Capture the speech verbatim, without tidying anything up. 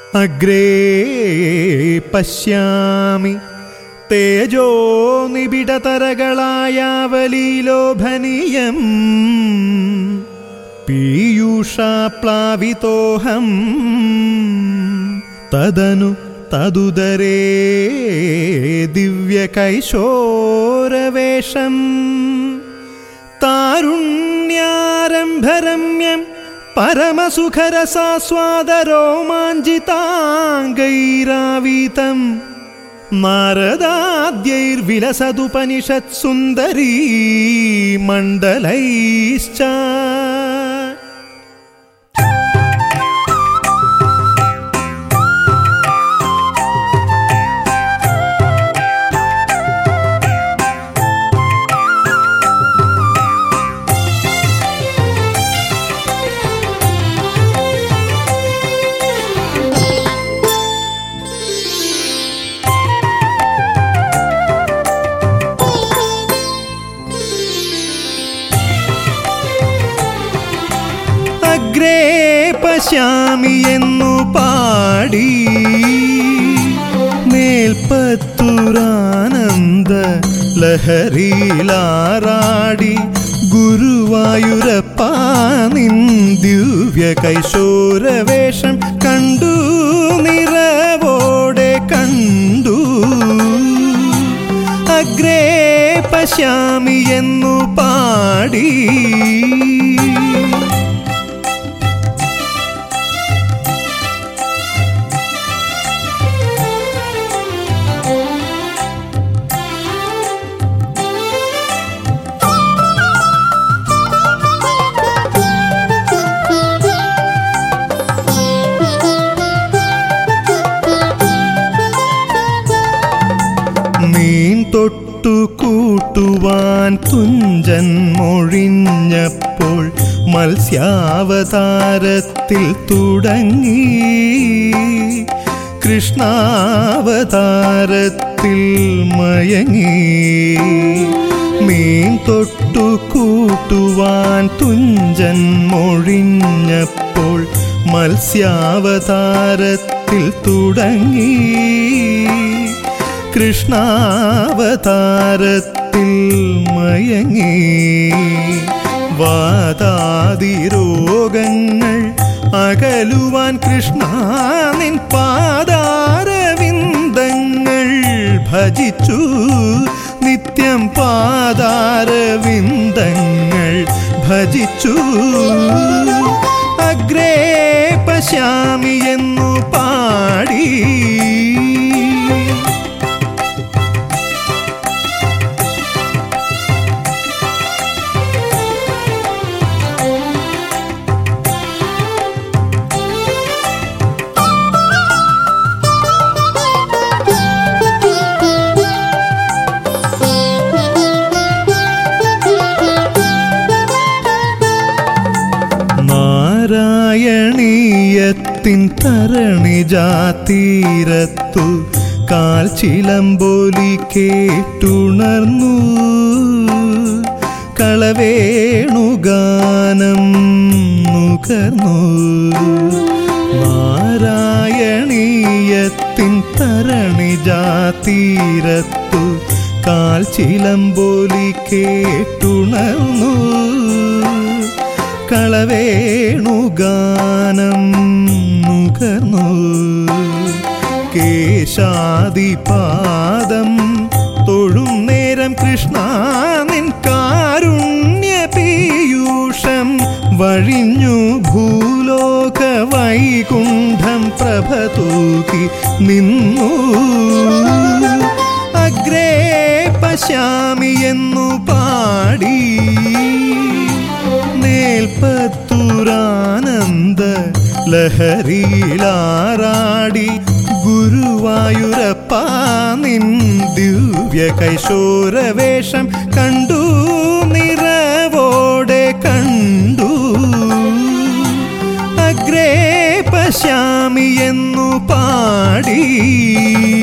അഗ്രേ പശ്യാമി തേജോ നിബിഡതരകളായാവലീലോഭനീയം പീയൂഷാപ്ലാവിതോഹം തദനു തദുദരേ ദിവ്യകൈശോരവേഷം താരുണ്യാരംഭരമ്യം പരമസുഖരസാസ്വാദരോമാഞ്ചിതാംഗൈരാവീതം നാരദാദ്യൈർവിലസതുപനിഷത്സുന്ദരീ മണ്ഡലൈശ്ച. അഗ്രേ പശ്യാമി എന്നു പാടി മേൽപ്പത്തൂരാനന്ദ ലഹരിയിലാറാടി ഗുരുവായൂരപ്പ നിൻ ദിവ്യ കൈശോരവേഷം കണ്ടു നിറവോടെ കണ്ടു. അഗ്രേ പശ്യാമി എന്നു പാടി നീൻ തൊട്ടു കൂട്ടുവാൻ തുഞ്ചൻ മൊഴിഞ്ഞപ്പോൾ മത്സ്യാവതാരത്തിൽ തുടങ്ങി കൃഷ്ണാവതാരത്തിൽ മയങ്ങി. നീൻ തൊട്ടു കൂട്ടുവാൻ തുഞ്ചൻ മൊഴിഞ്ഞപ്പോൾ മത്സ്യാവതാരത്തിൽ തുടങ്ങി കൃഷ്ണാവതാരത്തിൽ മയങ്ങി. വാതാതിരോഗങ്ങൾ അകലുവാൻ കൃഷ്ണ നിൻ പാദാരവിന്ദങ്ങൾ ഭജിച്ചു നിത്യം പാദാരവിന്ദങ്ങൾ ഭജിച്ചു. അഗ്രേ പശ്യാമി എന്നു പാടി നാരായണീയത്തിൻ തരണിജാതീരത്തു കാൽ ചിലമ്പോലി കേട്ടുണർന്നു കളവേണുഗാനം നുകർന്നു. നാരായണീയത്തിൻ തരണിജാതീരത്തു കാൽ ചിലമ്പോലി കേട്ടുണർന്നു കളവേണുഗാനം നുകർന്നു. കേശാദിപാദം തൊഴും നേരം കൃഷ്ണ നിൻ കാരുണ്യ പീയൂഷം വഴിഞ്ഞു ഭൂലോക വൈകുണ്ഠം പ്രഭ തൂക്കി നിന്നു. അഗ്രേ പശ്യാമി എന്നു പാടി മേൽപ്പത്തൂരാനന്ദ ലഹരിയിലാറാടി ഗുരുവായൂരപ്പ നിൻ ദിവ്യ കൈശോരവേഷം കണ്ടു നിറവോടെ കണ്ടു. അഗ്രേ പശ്യാമി എന്നു പാടി